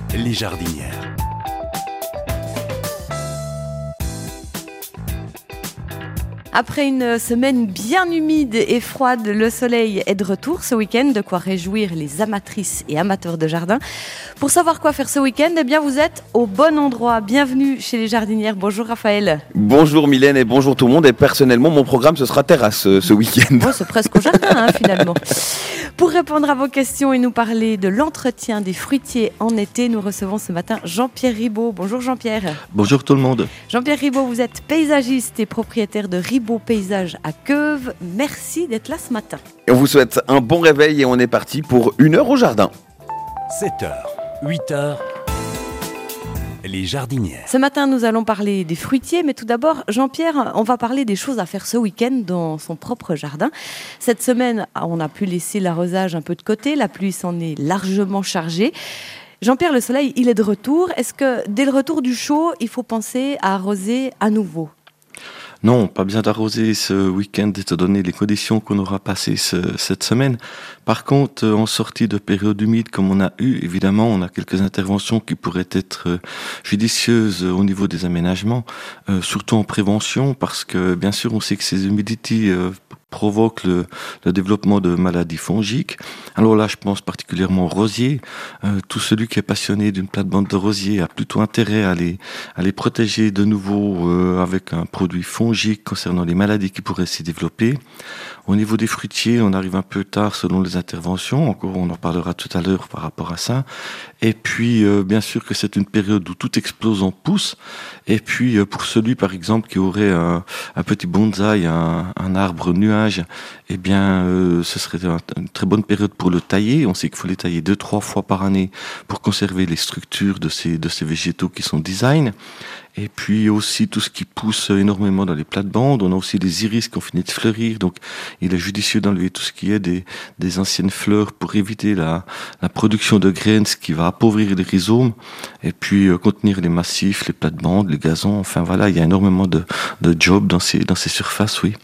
les jardinières. Après une semaine bien humide et froide, le soleil est de retour ce week-end, de quoi réjouir les amatrices et amateurs de jardin. Pour savoir quoi faire ce week-end, eh bien vous êtes au bon endroit. Bienvenue chez les jardinières. Bonjour Raphaël. Bonjour Mylène et bonjour tout le monde. Et personnellement, mon programme, ce sera terrasse ce week-end. Oh, c'est presque au jardin finalement. Pour répondre à vos questions et nous parler de l'entretien des fruitiers en été, nous recevons ce matin Jean-Pierre Ribaud. Bonjour Jean-Pierre. Bonjour tout le monde. Jean-Pierre Ribaud, vous êtes paysagiste et propriétaire de Ribaud Paysage à Queuves. Merci d'être là ce matin. Et on vous souhaite un bon réveil et on est parti pour 1 heure au jardin. 7h, 8h, les jardinières. Ce matin, nous allons parler des fruitiers, mais tout d'abord, Jean-Pierre, on va parler des choses à faire ce week-end dans son propre jardin. Cette semaine, on a pu laisser l'arrosage un peu de côté, la pluie s'en est largement chargée. Jean-Pierre, le soleil, il est de retour. Est-ce que dès le retour du chaud, il faut penser à arroser à nouveau ? Non, pas besoin d'arroser ce week-end étant donné les conditions qu'on aura passées cette semaine. Par contre, en sortie de période humide comme on a eu, évidemment, on a quelques interventions qui pourraient être judicieuses au niveau des aménagements, surtout en prévention, parce que bien sûr, on sait que ces humidités provoquent le développement de maladies fongiques. Alors là, je pense particulièrement aux rosiers. Tout celui qui est passionné d'une plate-bande de rosiers a plutôt intérêt à les protéger de nouveau avec un produit fongique concernant les maladies qui pourraient s'y développer. Au niveau des fruitiers, on arrive un peu tard selon les interventions. Encore, on en parlera tout à l'heure par rapport à ça. Et puis, bien sûr que c'est une période où tout explose en pousses. Et puis, pour celui, par exemple, qui aurait un petit bonsaï, un arbre nuage, eh bien, ce serait une très bonne période pour le tailler. On sait qu'il faut les tailler 2-3 fois par année pour conserver les structures de ces végétaux qui sont design. Et puis aussi tout ce qui pousse énormément dans les plates-bandes. On a aussi des iris qui ont fini de fleurir. Donc, il est judicieux d'enlever tout ce qui est des anciennes fleurs pour éviter la production de graines, ce qui va appauvrir les rhizomes. Et puis, contenir les massifs, les plates-bandes, les gazons. Enfin, voilà, il y a énormément de jobs dans ces surfaces, oui.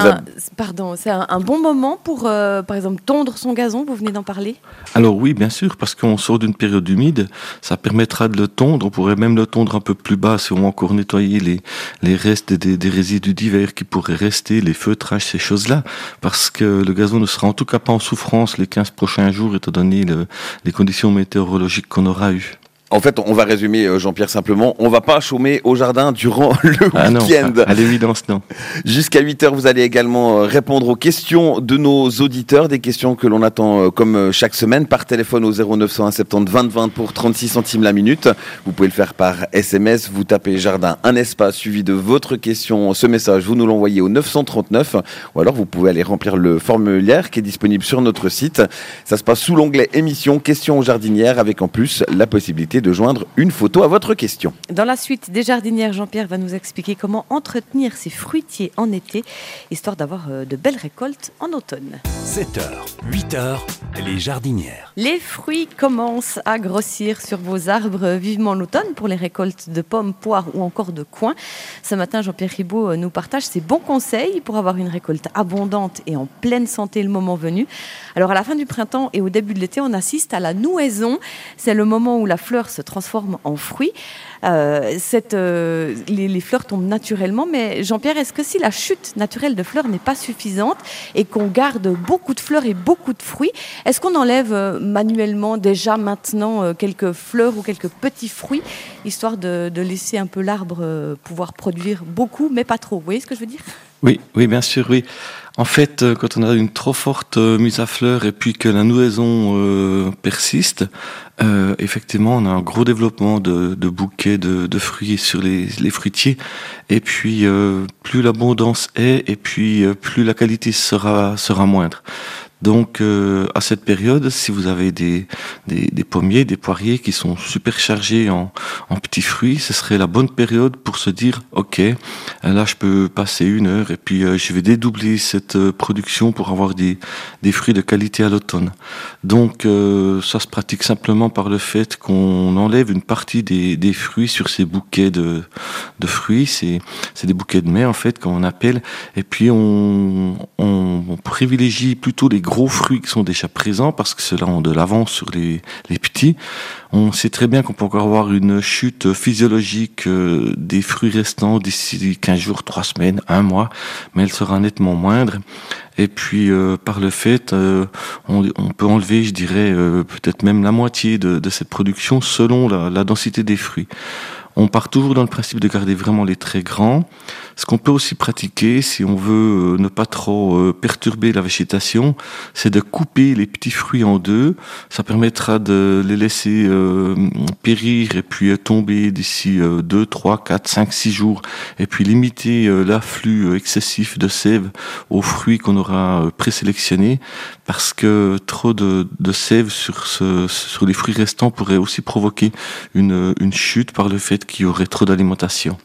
C'est un bon moment pour, par exemple, tondre son gazon, vous venez d'en parler ? Alors oui, bien sûr, parce qu'on sort d'une période humide, ça permettra de le tondre. On pourrait même le tondre un peu plus bas si on va encore nettoyer les restes des résidus d'hiver qui pourraient rester, les feutrages, ces choses-là, parce que le gazon ne sera en tout cas pas en souffrance les 15 prochains jours, étant donné les conditions météorologiques qu'on aura eues. En fait, on va résumer, Jean-Pierre, simplement. On va pas chômer au jardin durant le week-end. Non, à l'évidence, non. Jusqu'à 8h, vous allez également répondre aux questions de nos auditeurs, des questions que l'on attend comme chaque semaine par téléphone au 0901 70 20 20 pour 36 centimes la minute. Vous pouvez le faire par SMS, vous tapez jardin, un espace suivi de votre question. Ce message, vous nous l'envoyez au 939 ou alors vous pouvez aller remplir le formulaire qui est disponible sur notre site. Ça se passe sous l'onglet émission, questions aux jardinières avec en plus la possibilité de joindre une photo à votre question. Dans la suite des jardinières, Jean-Pierre va nous expliquer comment entretenir ses fruitiers en été, histoire d'avoir de belles récoltes en automne. 7h, 8h, les jardinières. Les fruits commencent à grossir sur vos arbres, vivement l'automne pour les récoltes de pommes, poires ou encore de coings. Ce matin, Jean-Pierre Ribaud nous partage ses bons conseils pour avoir une récolte abondante et en pleine santé le moment venu. Alors à la fin du printemps et au début de l'été, on assiste à la nouaison. C'est le moment où la fleur se transforme en fruits. Les fleurs tombent naturellement, mais Jean-Pierre, est-ce que si la chute naturelle de fleurs n'est pas suffisante et qu'on garde beaucoup de fleurs et beaucoup de fruits, est-ce qu'on enlève manuellement déjà maintenant quelques fleurs ou quelques petits fruits, histoire de laisser un peu l'arbre pouvoir produire beaucoup, mais pas trop? Vous voyez ce que je veux dire ? Oui, bien sûr, oui. En fait, quand on a une trop forte mise à fleur et puis que la nouaison persiste, effectivement, on a un gros développement de bouquets de fruits sur les fruitiers. Et puis, plus l'abondance est, et puis plus la qualité sera moindre. Donc, à cette période, si vous avez des pommiers, des poiriers qui sont super chargés en petits fruits, ce serait la bonne période pour se dire, ok, là je peux passer 1 heure et puis je vais dédoubler cette production pour avoir des fruits de qualité à l'automne. Donc, ça se pratique simplement par le fait qu'on enlève une partie des fruits sur ces bouquets de fruits. C'est des bouquets de mai en fait, comme on appelle. Et puis on privilégie plutôt les gros gros fruits qui sont déjà présents parce que ceux-là ont de l'avance sur les petits. On sait très bien qu'on peut encore avoir une chute physiologique des fruits restants d'ici 15 jours, 3 semaines, 1 mois, mais elle sera nettement moindre. Et puis par le fait, on peut enlever, je dirais, peut-être même la moitié de cette production selon la densité des fruits. On part toujours dans le principe de garder vraiment les très grands. Ce qu'on peut aussi pratiquer, si on veut ne pas trop perturber la végétation, c'est de couper les petits fruits en deux. Ça permettra de les laisser périr et puis tomber d'ici 2, 3, 4, 5, 6 jours. Et puis limiter l'afflux excessif de sève aux fruits qu'on aura présélectionnés. Parce que trop de sève sur les fruits restants pourrait aussi provoquer une chute par le fait qu'il y aurait trop d'alimentation.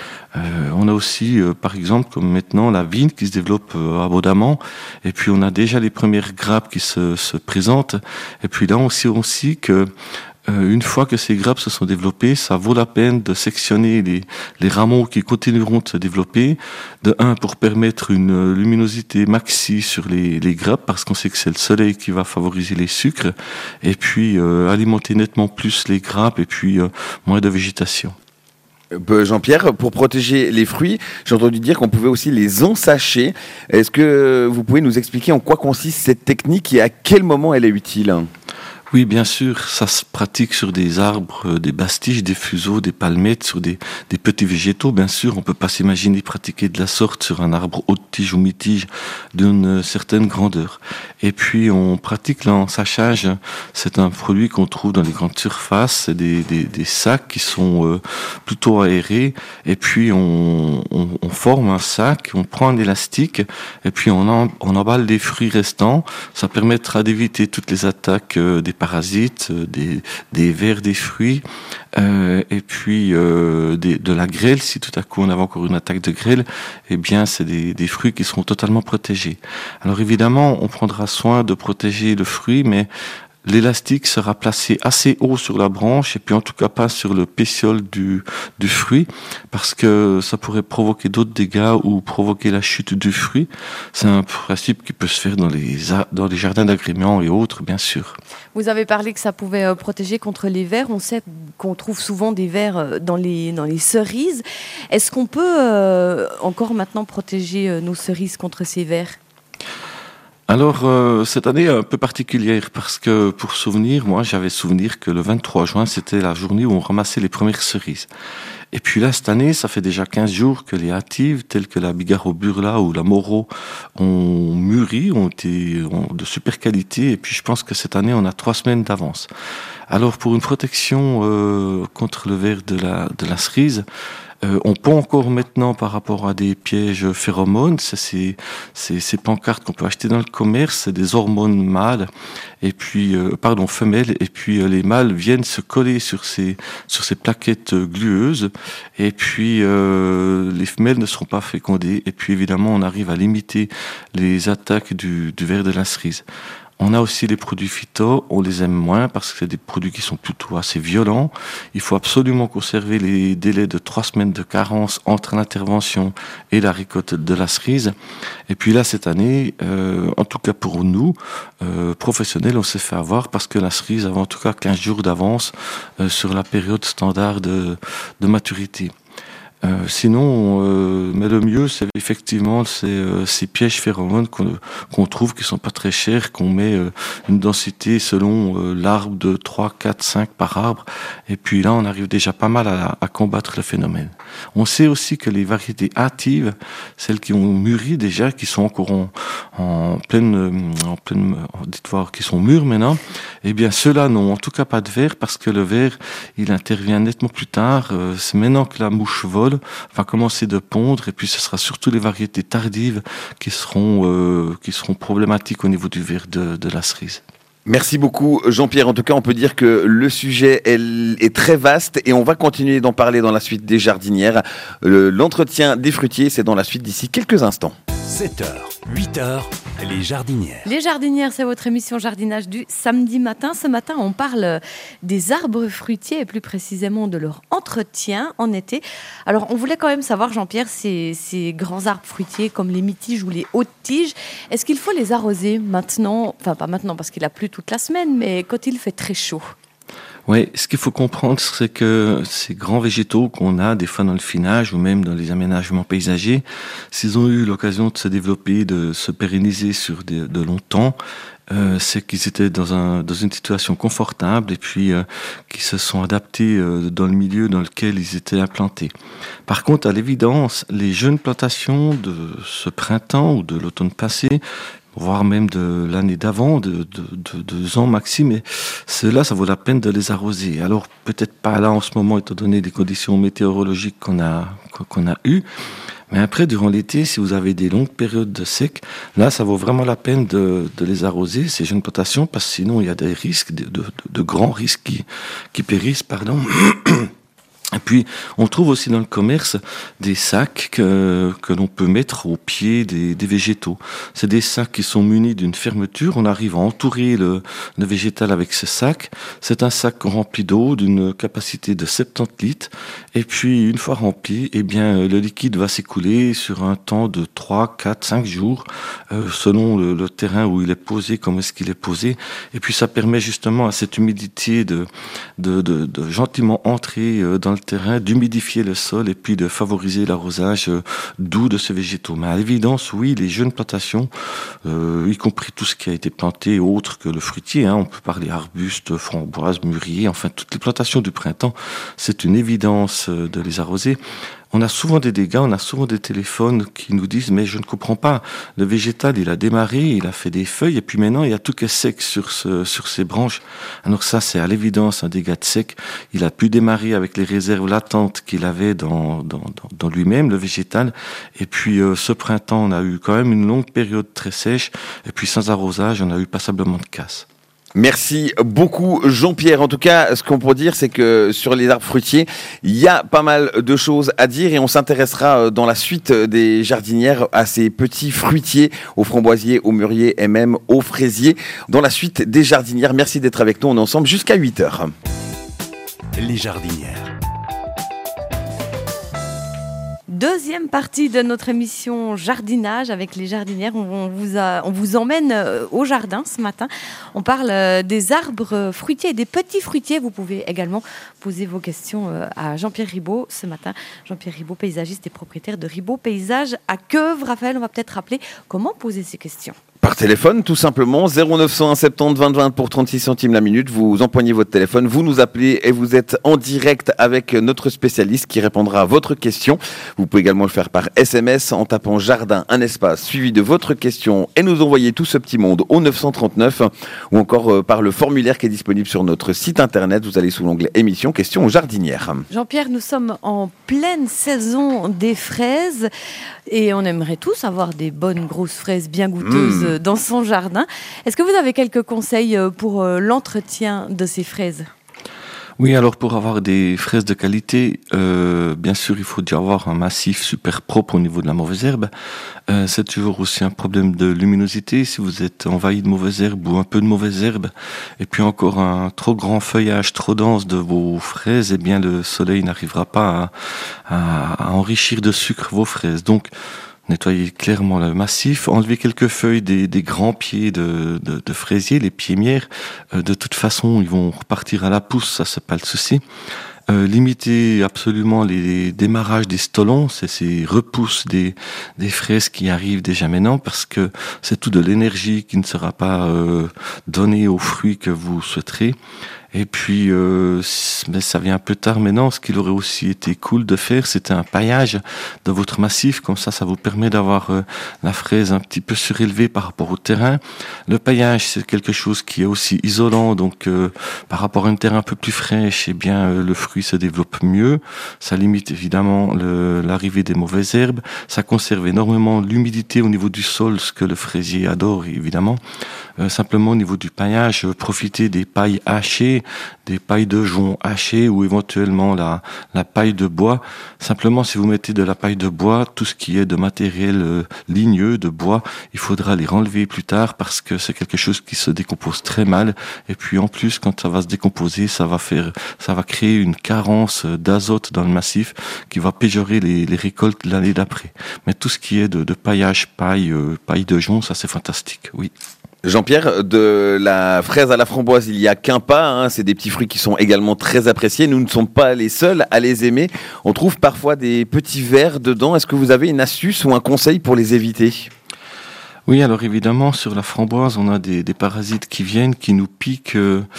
On a aussi, par exemple, comme maintenant, la vigne qui se développe abondamment. Et puis, on a déjà les premières grappes qui se présentent. Et puis là, on sait aussi que une fois que ces grappes se sont développées, ça vaut la peine de sectionner les rameaux qui continueront de se développer. De un, pour permettre une luminosité maxi sur les grappes, parce qu'on sait que c'est le soleil qui va favoriser les sucres. Et puis, alimenter nettement plus les grappes et puis moins de végétation. Jean-Pierre, pour protéger les fruits, j'ai entendu dire qu'on pouvait aussi les ensacher. Est-ce que vous pouvez nous expliquer en quoi consiste cette technique et à quel moment elle est utile ? Oui, bien sûr, ça se pratique sur des arbres, des bastiges, des fuseaux, des palmettes, sur des petits végétaux. Bien sûr, on peut pas s'imaginer pratiquer de la sorte sur un arbre haute tige ou mi-tige d'une certaine grandeur. Et puis, on pratique l'ensachage. C'est un produit qu'on trouve dans les grandes surfaces. C'est des sacs qui sont plutôt aérés. Et puis, on forme un sac, on prend un élastique et puis on emballe les fruits restants. Ça permettra d'éviter toutes les attaques des parasites, des vers des fruits, et puis de la grêle. Si tout à coup on avait encore une attaque de grêle, eh bien c'est des fruits qui seront totalement protégés. Alors évidemment, on prendra soin de protéger le fruit, mais l'élastique sera placé assez haut sur la branche et puis en tout cas pas sur le pétiole du fruit parce que ça pourrait provoquer d'autres dégâts ou provoquer la chute du fruit. C'est un principe qui peut se faire dans les jardins d'agrément et autres, bien sûr. Vous avez parlé que ça pouvait protéger contre les vers. On sait qu'on trouve souvent des vers dans les cerises. Est-ce qu'on peut encore maintenant protéger nos cerises contre ces vers ? Alors, cette année est un peu particulière parce que, pour souvenir, moi, j'avais souvenir que le 23 juin, c'était la journée où on ramassait les premières cerises. Et puis là, cette année, ça fait déjà 15 jours que les hâtives, telles que la Bigarro Burla ou la Moro, ont mûri, ont de super qualité. Et puis, je pense que cette année, on a 3 semaines d'avance. Alors, pour une protection contre le ver de la cerise, on peut encore maintenant, par rapport à des pièges phéromones, ces pancartes qu'on peut acheter dans le commerce, c'est des hormones mâles, et puis femelles, et puis les mâles viennent se coller sur ces plaquettes glueuses, et puis les femelles ne seront pas fécondées, et puis évidemment on arrive à limiter les attaques du ver de la cerise. On a aussi les produits phyto, on les aime moins parce que c'est des produits qui sont plutôt assez violents. Il faut absolument conserver les délais de 3 semaines de carence entre l'intervention et la récolte de la cerise. Et puis là, cette année, en tout cas pour nous, professionnels, on s'est fait avoir parce que la cerise avait en tout cas 15 jours d'avance sur la période standard de maturité. Sinon, mais le mieux, c'est effectivement ces pièges phéromones qu'on trouve qui sont pas très chers, qu'on met une densité selon l'arbre de 3, 4, 5 par arbre. Et puis là, on arrive déjà pas mal à combattre le phénomène. On sait aussi que les variétés hâtives, celles qui ont mûri déjà, qui sont encore en pleine, dites voir, qui sont mûres maintenant, eh bien, ceux-là n'ont en tout cas pas de ver parce que le ver, il intervient nettement plus tard. C'est maintenant que la mouche vole, va commencer de pondre et puis ce sera surtout les variétés tardives qui seront problématiques au niveau du ver de la cerise. Merci beaucoup Jean-Pierre. En tout cas, on peut dire que le sujet est très vaste et on va continuer d'en parler dans la suite des jardinières. L'entretien des fruitiers, c'est dans la suite d'ici quelques instants. 7h, 8h, les jardinières. Les jardinières, c'est votre émission jardinage du samedi matin. Ce matin, on parle des arbres fruitiers et plus précisément de leur entretien en été. Alors, on voulait quand même savoir, Jean-Pierre, ces grands arbres fruitiers comme les mi-tiges ou les hautes tiges, est-ce qu'il faut les arroser maintenant, enfin pas maintenant parce qu'il a plu toute la semaine, mais quand il fait très chaud? Oui, ce qu'il faut comprendre, c'est que ces grands végétaux qu'on a des fois dans le finage ou même dans les aménagements paysagers, s'ils ont eu l'occasion de se développer, de se pérenniser sur de longs temps, c'est qu'ils étaient dans une situation confortable et puis qu'ils se sont adaptés dans le milieu dans lequel ils étaient implantés. Par contre, à l'évidence, les jeunes plantations de ce printemps ou de l'automne passé, voire même de l'année d'avant, de 2 ans maximum, et ceux-là, ça vaut la peine de les arroser. Alors, peut-être pas là en ce moment, étant donné les conditions météorologiques qu'on a eues, mais après, durant l'été, si vous avez des longues périodes de sec, là, ça vaut vraiment la peine de les arroser, ces jeunes plantations, parce que sinon, il y a des risques, de grands risques qui périssent, pardon. Et puis, on trouve aussi dans le commerce des sacs que l'on peut mettre au pied des végétaux. C'est des sacs qui sont munis d'une fermeture. On arrive à entourer le végétal avec ce sac. C'est un sac rempli d'eau d'une capacité de 70 litres. Et puis, une fois rempli, eh bien, le liquide va s'écouler sur un temps de 3, 4, 5 jours, selon le terrain où il est posé, comment est-ce qu'il est posé. Et puis, ça permet justement à cette humidité de gentiment entrer dans le terrain, d'humidifier le sol et puis de favoriser l'arrosage doux de ces végétaux. Mais à l'évidence, oui, les jeunes plantations, y compris tout ce qui a été planté autre que le fruitier, on peut parler arbustes, framboises, mûriers, enfin toutes les plantations du printemps, c'est une évidence de les arroser. On a souvent des dégâts, on a souvent des téléphones qui nous disent « mais je ne comprends pas, le végétal il a démarré, il a fait des feuilles et puis maintenant il y a tout qui est sec sur ses branches ». Alors ça c'est à l'évidence un dégât de sec, il a pu démarrer avec les réserves latentes qu'il avait dans lui-même, le végétal, et puis ce printemps on a eu quand même une longue période très sèche et puis sans arrosage on a eu passablement de casse. Merci beaucoup Jean-Pierre. En tout cas, ce qu'on peut dire, c'est que sur les arbres fruitiers, il y a pas mal de choses à dire et on s'intéressera dans la suite des jardinières à ces petits fruitiers, aux framboisiers, aux mûriers et même aux fraisiers. Dans la suite des jardinières, merci d'être avec nous. On est ensemble jusqu'à 8h. Les jardinières. Deuxième partie de notre émission jardinage avec les jardinières. On vous emmène au jardin ce matin. On parle des arbres fruitiers et des petits fruitiers. Vous pouvez également poser vos questions à Jean-Pierre Ribaud ce matin. Jean-Pierre Ribaud, paysagiste et propriétaire de Ribaud Paysage à Queuve. Raphaël, on va peut-être rappeler comment poser ces questions. Par téléphone, tout simplement, 0901 70 20 20 pour 36 centimes la minute. Vous empoignez votre téléphone, vous nous appelez et vous êtes en direct avec notre spécialiste qui répondra à votre question. Vous pouvez également le faire par SMS en tapant jardin, un espace suivi de votre question et nous envoyer tout ce petit monde au 939 ou encore par le formulaire qui est disponible sur notre site internet. Vous allez sous l'onglet émission, questions jardinières. Jean-Pierre, nous sommes en pleine saison des fraises et on aimerait tous avoir des bonnes grosses fraises bien goûteuses dans son jardin. Est-ce que vous avez quelques conseils pour l'entretien de ces fraises ? Oui, alors pour avoir des fraises de qualité, bien sûr, il faut déjà avoir un massif super propre au niveau de la mauvaise herbe. C'est toujours aussi un problème de luminosité. Si vous êtes envahi de mauvaise herbe ou un peu de mauvaise herbe, et puis encore un trop grand feuillage, trop dense de vos fraises, eh bien le soleil n'arrivera pas à enrichir de sucre vos fraises. Donc, nettoyer clairement le massif, enlever quelques feuilles des grands pieds de fraisier, les pieds-mières. De toute façon, ils vont repartir à la pousse, ça c'est pas le souci. Limiter absolument les démarrages des stolons, c'est ces repousses des fraises qui arrivent déjà maintenant, parce que c'est tout de l'énergie qui ne sera pas donnée aux fruits que vous souhaiterez. Et puis, mais ça vient un peu tard maintenant. Ce qu'il aurait aussi été cool de faire, c'était un paillage de votre massif. Comme ça vous permet d'avoir la fraise un petit peu surélevée par rapport au terrain. Le paillage, c'est quelque chose qui est aussi isolant. Donc, par rapport à une terre un peu plus fraîche, eh bien, le fruit se développe mieux. Ça limite évidemment l'arrivée des mauvaises herbes. Ça conserve énormément l'humidité au niveau du sol, ce que le fraisier adore, évidemment. Simplement, au niveau du paillage, profiter des pailles hachées. préférez des pailles de jonc hachées ou éventuellement la paille de bois. Simplement, si vous mettez de la paille de bois, tout ce qui est de matériel ligneux, de bois, il faudra les renlever plus tard parce que c'est quelque chose qui se décompose très mal. Et puis en plus, quand ça va se décomposer, ça va créer une carence d'azote dans le massif qui va péjorer les récoltes l'année d'après. Mais tout ce qui est de paillage, paille de jonc, ça c'est fantastique, oui. Jean-Pierre, de la fraise à la framboise, il n'y a qu'un pas. C'est des petits fruits qui sont également très appréciés. Nous ne sommes pas les seuls à les aimer. On trouve parfois des petits vers dedans. Est-ce que vous avez une astuce ou un conseil pour les éviter ? Oui, alors évidemment, sur la framboise, on a des parasites qui viennent, qui nous piquent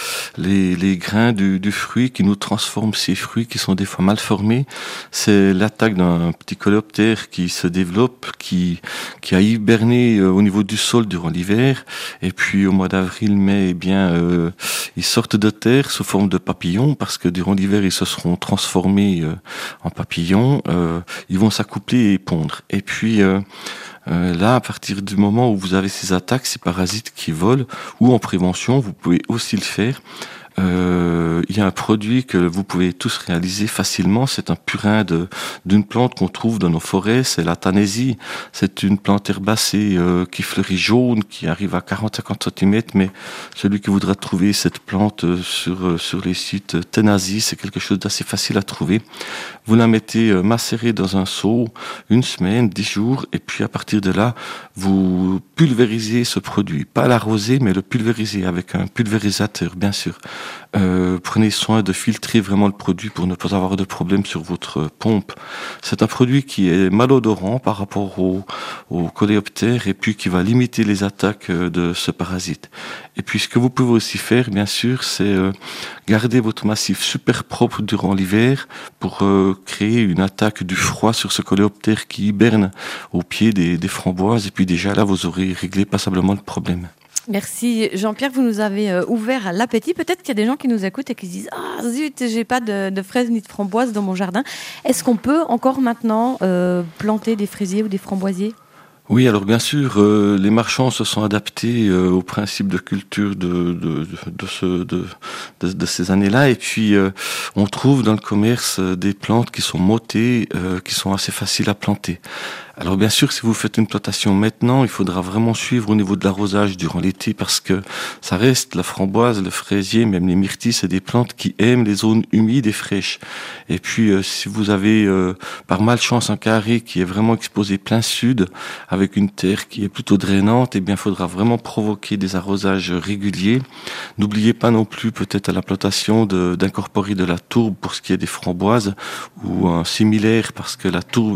les grains du fruit, qui nous transforment ces fruits qui sont des fois mal formés. C'est l'attaque d'un petit coléoptère qui se développe, qui a hiberné au niveau du sol durant l'hiver. Et puis au mois d'avril, mai, ils sortent de terre sous forme de papillons, parce que durant l'hiver, ils se seront transformés en papillons. Ils vont s'accoupler et pondre. Et puis là, à partir du moment où vous avez ces attaques, ces parasites qui volent, ou en prévention, vous pouvez aussi le faire. Il y a un produit que vous pouvez tous réaliser facilement, c'est un purin d'une plante qu'on trouve dans nos forêts, c'est la tanésie. C'est une plante herbacée qui fleurit jaune, qui arrive à 40-50 cm, mais celui qui voudra trouver cette plante sur les sites Tenazi, c'est quelque chose d'assez facile à trouver. Vous la mettez macérée dans un seau, 1 semaine, 10 jours, et puis à partir de là, vous pulvérisez ce produit. Pas l'arroser, mais le pulvériser avec un pulvérisateur, bien sûr. Prenez soin de filtrer vraiment le produit pour ne pas avoir de problème sur votre pompe. C'est un produit qui est malodorant par rapport au coléoptère et puis qui va limiter les attaques de ce parasite. Et puis ce que vous pouvez aussi faire, bien sûr, c'est garder votre massif super propre durant l'hiver pour créer une attaque du froid sur ce coléoptère qui hiberne au pied des framboises. Et puis déjà là, vous aurez réglé passablement le problème. Merci Jean-Pierre, vous nous avez ouvert à l'appétit. Peut-être qu'il y a des gens qui nous écoutent et qui se disent « Ah zut, j'ai pas de fraises ni de framboises dans mon jardin ». Est-ce qu'on peut encore maintenant planter des fraisiers ou des framboisiers ? Oui, alors bien sûr, les marchands se sont adaptés au principe de culture de ces années-là. Et puis, on trouve dans le commerce des plantes qui sont mottées, qui sont assez faciles à planter. Alors bien sûr, si vous faites une plantation maintenant, il faudra vraiment suivre au niveau de l'arrosage durant l'été parce que ça reste la framboise, le fraisier, même les myrtilles, c'est des plantes qui aiment les zones humides et fraîches. Et puis si vous avez par malchance un carré qui est vraiment exposé plein sud avec une terre qui est plutôt drainante, eh bien il faudra vraiment provoquer des arrosages réguliers. N'oubliez pas non plus peut-être à la plantation d'incorporer de la tourbe pour ce qui est des framboises ou un similaire parce que la tourbe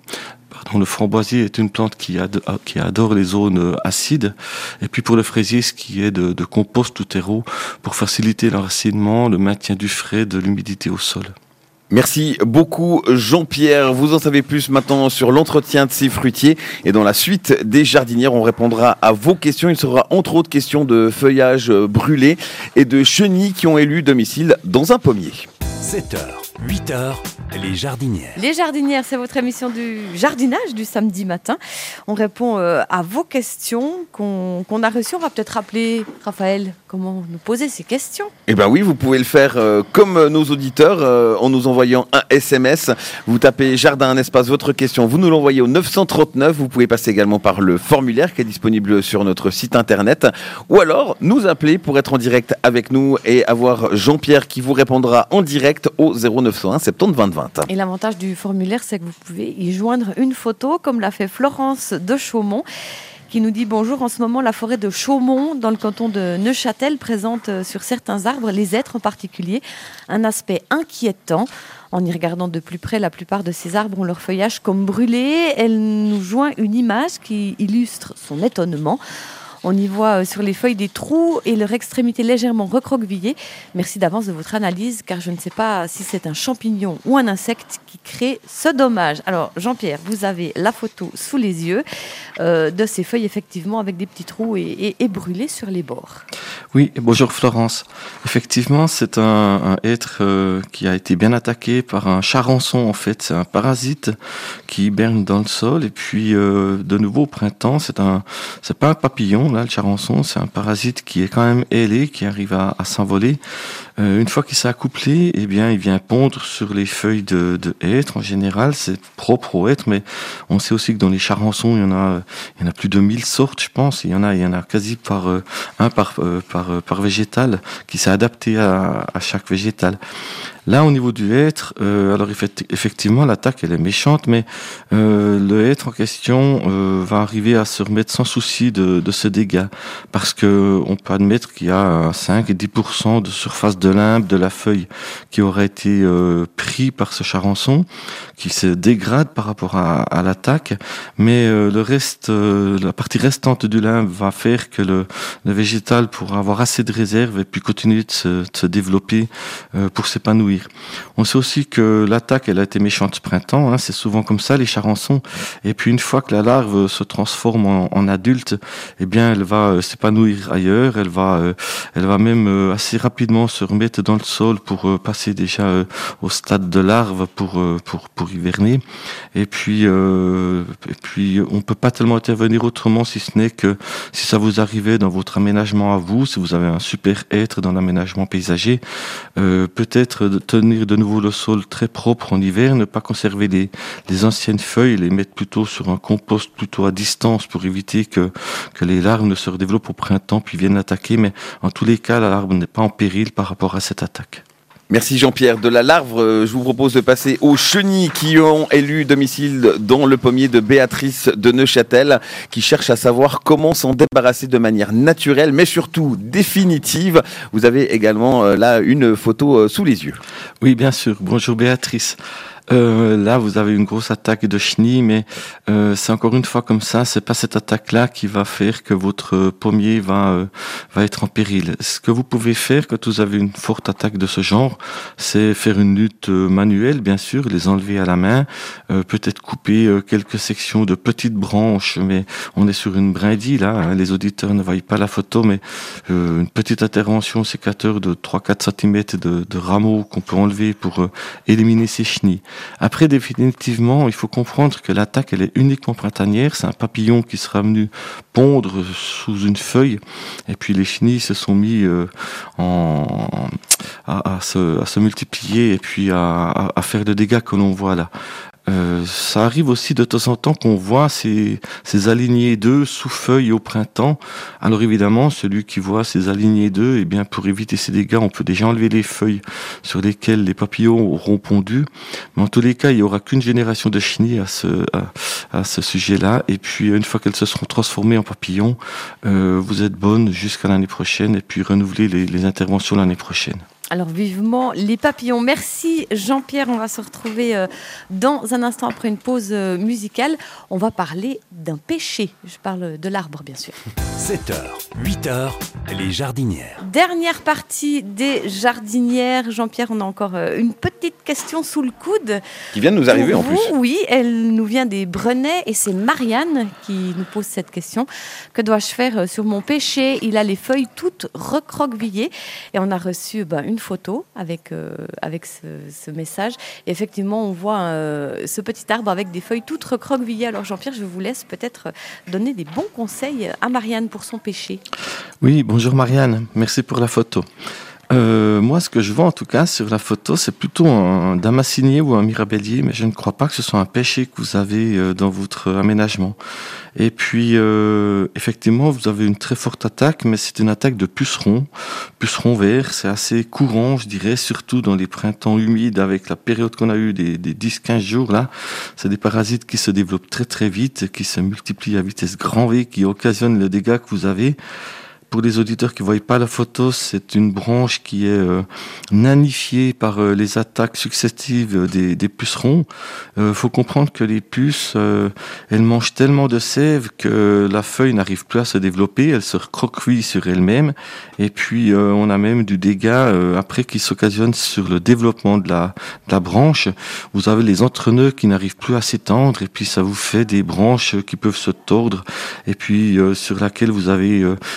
le framboisier est une plante qui adore les zones acides. Et puis pour le fraisier, ce qui est de compost ou terreau pour faciliter l'enracinement, le maintien du frais, de l'humidité au sol. Merci beaucoup Jean-Pierre. Vous en savez plus maintenant sur l'entretien de ces fruitiers. Et dans la suite des jardinières, on répondra à vos questions. Il sera entre autres question de feuillage brûlé et de chenilles qui ont élu domicile dans un pommier. 7h, 8h, les jardinières. Les jardinières, c'est votre émission du jardinage du samedi matin. On répond à vos questions qu'on a reçues. On va peut-être rappeler, Raphaël, comment nous poser ces questions. Eh bien oui, vous pouvez le faire comme nos auditeurs en nous envoyant un SMS. Vous tapez jardin, un espace, votre question. Vous nous l'envoyez au 939. Vous pouvez passer également par le formulaire qui est disponible sur notre site internet. Ou alors nous appeler pour être en direct avec nous et avoir Jean-Pierre qui vous répondra en direct au 0901 70 20 20. Et l'avantage du formulaire, c'est que vous pouvez y joindre une photo, comme l'a fait Florence de Chaumont, qui nous dit « Bonjour, en ce moment, la forêt de Chaumont, dans le canton de Neuchâtel, présente sur certains arbres, les hêtres en particulier, un aspect inquiétant. En y regardant de plus près, la plupart de ces arbres ont leur feuillage comme brûlé. Elle nous joint une image qui illustre son étonnement. On y voit sur les feuilles des trous et leur extrémité légèrement recroquevillée. Merci d'avance de votre analyse, car je ne sais pas si c'est un champignon ou un insecte qui crée ce dommage. » Alors, Jean-Pierre, vous avez la photo sous les yeux de ces feuilles, effectivement, avec des petits trous et brûlées sur les bords. Oui, bonjour Florence. Effectivement, c'est un hêtre qui a été bien attaqué par un charançon, en fait. C'est un parasite qui hiberne dans le sol. Et puis, de nouveau, au printemps, c'est pas un papillon, là, le charançon. C'est un parasite qui est quand même ailé, qui arrive à s'envoler. Une fois qu'il s'est accouplé, eh bien, il vient pondre sur les feuilles de hêtre. En général, c'est propre au hêtre, mais on sait aussi que dans les charançons, il y en a plus de 1000 sortes, je pense. Il y en a quasi par végétal qui s'est adapté à chaque végétal. Là, au niveau du hêtre, alors effectivement, l'attaque, elle est méchante, mais le hêtre en question va arriver à se remettre sans souci de ce dégât, parce que on peut admettre qu'il y a 5 et 10% de surface de limbe de la feuille qui aurait été pris par ce charançon, qui se dégrade par rapport à l'attaque, mais le reste, la partie restante du limbe va faire que le végétal pourra avoir assez de réserve et puis continuer de se développer pour s'épanouir. On sait aussi que l'attaque, elle a été méchante ce printemps, c'est souvent comme ça, les charançons. Et puis une fois que la larve se transforme en adulte, eh bien, elle va s'épanouir ailleurs. Elle va même assez rapidement se remettre dans le sol pour passer déjà au stade de larve pour hiverner. Et puis on peut pas tellement intervenir autrement si ce n'est que si ça vous arrivait dans votre aménagement à vous, si vous avez un super hêtre dans l'aménagement paysager, peut-être tenir de nouveau le sol très propre en hiver, ne pas conserver les anciennes feuilles, les mettre plutôt sur un compost plutôt à distance pour éviter que les larves ne se redéveloppent au printemps puis viennent attaquer. Mais en tous les cas, la larve n'est pas en péril par rapport à cette attaque. Merci Jean-Pierre. De la larve, je vous propose de passer aux chenilles qui ont élu domicile dans le pommier de Béatrice de Neuchâtel, qui cherche à savoir comment s'en débarrasser de manière naturelle, mais surtout définitive. Vous avez également là une photo sous les yeux. Oui, bien sûr. Bonjour Béatrice. Là, vous avez une grosse attaque de chenilles, mais c'est encore une fois comme ça. C'est pas cette attaque-là qui va faire que votre pommier va être en péril. Ce que vous pouvez faire quand vous avez une forte attaque de ce genre, c'est faire une lutte manuelle, bien sûr, les enlever à la main, peut-être couper quelques sections de petites branches, mais on est sur une brindille là. Les auditeurs ne voient pas la photo, mais une petite intervention sécateur de 3-4 cm de rameaux qu'on peut enlever pour éliminer ces chenilles. Après, définitivement, il faut comprendre que l'attaque, elle est uniquement printanière. C'est un papillon qui sera venu pondre sous une feuille. Et puis, les chenilles se sont mis à se multiplier et puis à faire le dégât que l'on voit là. Ça arrive aussi de temps en temps qu'on voit ces alignés d'œufs sous feuilles au printemps. Alors évidemment, celui qui voit ces alignés d'œufs, eh bien, pour éviter ces dégâts, on peut déjà enlever les feuilles sur lesquelles les papillons auront pondu. Mais en tous les cas, il n'y aura qu'une génération de chenilles à ce sujet-là. Et puis, une fois qu'elles se seront transformées en papillons, vous êtes bonne jusqu'à l'année prochaine et puis renouveler les interventions l'année prochaine. Alors vivement les papillons. Merci Jean-Pierre, on va se retrouver dans un instant après une pause musicale. On va parler d'un pêcher. Je parle de l'arbre bien sûr. 7h, 8h, les jardinières. Dernière partie des jardinières. Jean-Pierre, on a encore une petite question sous le coude. Qui vient de nous arriver en plus. Oui, elle nous vient des Brenets et c'est Marianne qui nous pose cette question. Que dois-je faire sur mon pêcher ? Il a les feuilles toutes recroquevillées et on a reçu une photo avec ce message. Et effectivement, on voit ce petit arbre avec des feuilles toutes recroquevillées. Alors Jean-Pierre, je vous laisse peut-être donner des bons conseils à Marianne pour son pêcher. Oui, bonjour Marianne, merci pour la photo. Moi, ce que je vois en tout cas sur la photo, c'est plutôt un damascinier ou un mirabellier, mais je ne crois pas que ce soit un pêcher que vous avez dans votre aménagement. Et puis, effectivement, vous avez une très forte attaque, mais c'est une attaque de pucerons verts. C'est assez courant, je dirais, surtout dans les printemps humides avec la période qu'on a eue des 10-15 jours là. C'est des parasites qui se développent très très vite, qui se multiplient à vitesse grand V, qui occasionnent le dégât que vous avez. Pour les auditeurs qui ne voient pas la photo, c'est une branche qui est nanifiée par les attaques successives des pucerons. Faut comprendre que les puces, elles mangent tellement de sève que la feuille n'arrive plus à se développer, elle se recroqueville sur elle-même. Et puis, on a même du dégât après qui s'occasionne sur le développement de la branche. Vous avez les entreneux qui n'arrivent plus à s'étendre et puis ça vous fait des branches qui peuvent se tordre et puis sur laquelle vous avez une densité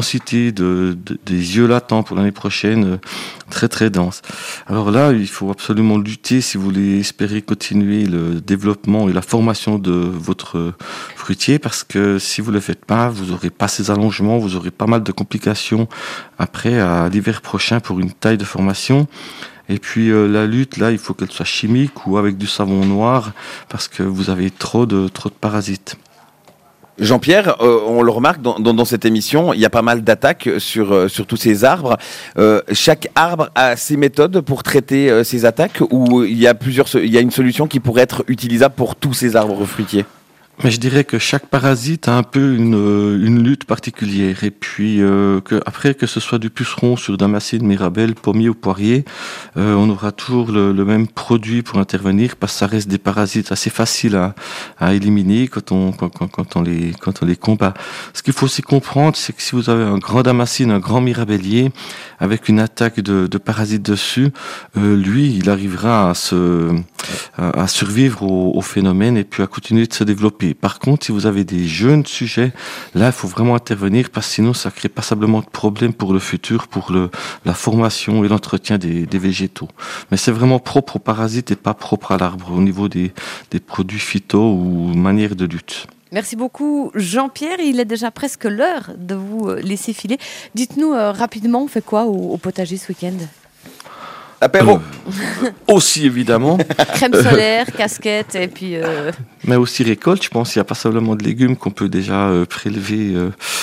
densité des yeux latents pour l'année prochaine, très très dense. Alors là, il faut absolument lutter si vous voulez espérer continuer le développement et la formation de votre fruitier, parce que si vous le faites pas, vous aurez pas ces allongements, vous aurez pas mal de complications après à l'hiver prochain pour une taille de formation. Et puis la lutte, là, il faut qu'elle soit chimique ou avec du savon noir, parce que vous avez trop de parasites. Jean-Pierre, on le remarque dans cette émission, il y a pas mal d'attaques sur tous ces arbres. Chaque arbre a ses méthodes pour traiter ces attaques, ou il y a une solution qui pourrait être utilisable pour tous ces arbres fruitiers? Mais je dirais que chaque parasite a un peu une lutte particulière. Et puis que ce soit du puceron sur damascène, mirabelle, pommier ou poirier, on aura toujours le même produit pour intervenir, parce que ça reste des parasites assez faciles à éliminer quand on les combat. Ce qu'il faut aussi comprendre, c'est que si vous avez un grand damascène, un grand mirabellier avec une attaque de parasites dessus, lui, il arrivera à survivre au phénomène et puis à continuer de se développer. Par contre, si vous avez des jeunes sujets, là, il faut vraiment intervenir, parce que sinon, ça crée passablement de problèmes pour le futur, pour la formation et l'entretien des végétaux. Mais c'est vraiment propre aux parasites et pas propre à l'arbre, au niveau des produits phyto ou manières de lutte. Merci beaucoup Jean-Pierre, il est déjà presque l'heure de vous laisser filer. Dites-nous rapidement, on fait quoi au potager ce week-end ? Apéro. Aussi évidemment. Crème solaire, casquette et puis... Mais aussi récolte, je pense qu'il n'y a pas seulement de légumes qu'on peut déjà prélever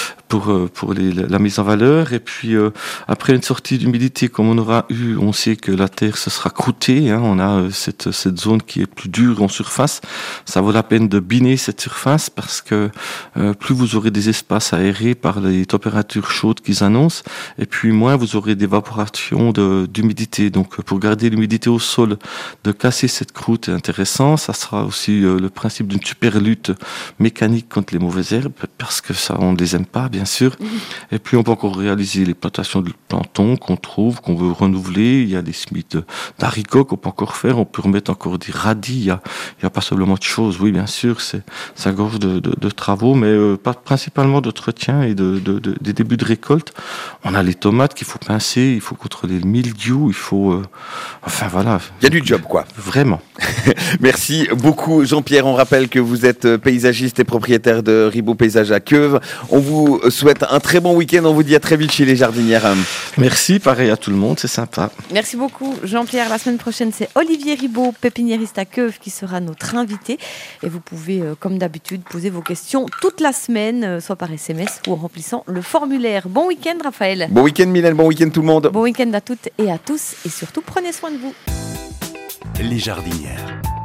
pour la mise en valeur. Et puis après une sortie d'humidité comme on aura eu, on sait que la terre se sera croûtée, hein, on a cette zone qui est plus dure en surface. Ça vaut la peine de biner cette surface, parce que plus vous aurez des espaces aérés par les températures chaudes qu'ils annoncent, et puis moins vous aurez d'évaporation d'humidité. Donc pour garder l'humidité au sol, de casser cette croûte est intéressant. Ça sera aussi le principe d'une super lutte mécanique contre les mauvaises herbes, parce que ça, on ne les aime pas, bien sûr. Et puis on peut encore réaliser les plantations de plantains qu'on trouve, qu'on veut renouveler. Il y a des semis d'haricots qu'on peut encore faire. On peut remettre encore des radis. Il y a pas seulement de choses. Oui, bien sûr, ça gorge de travaux, mais pas principalement d'entretien et des débuts de récolte. On a les tomates qu'il faut pincer, il faut contrôler le mildiou, il faut... enfin voilà. Il y a du job, quoi. Vraiment. Merci beaucoup Jean-Pierre. On rappelle que vous êtes paysagiste et propriétaire de Ribot Paysage à Queuves. On vous souhaite un très bon week-end. On vous dit à très vite chez les jardinières. Merci, pareil à tout le monde, c'est sympa. Merci beaucoup Jean-Pierre. La semaine prochaine, c'est Olivier Ribot, pépiniériste à Queuves, qui sera notre invité. Et vous pouvez, comme d'habitude, poser vos questions toute la semaine, soit par SMS ou en remplissant le formulaire. Bon week-end Raphaël. Bon week-end Mylène, bon week-end tout le monde. Bon week-end à toutes et à tous. Et surtout, prenez soin de vous. Les jardinières.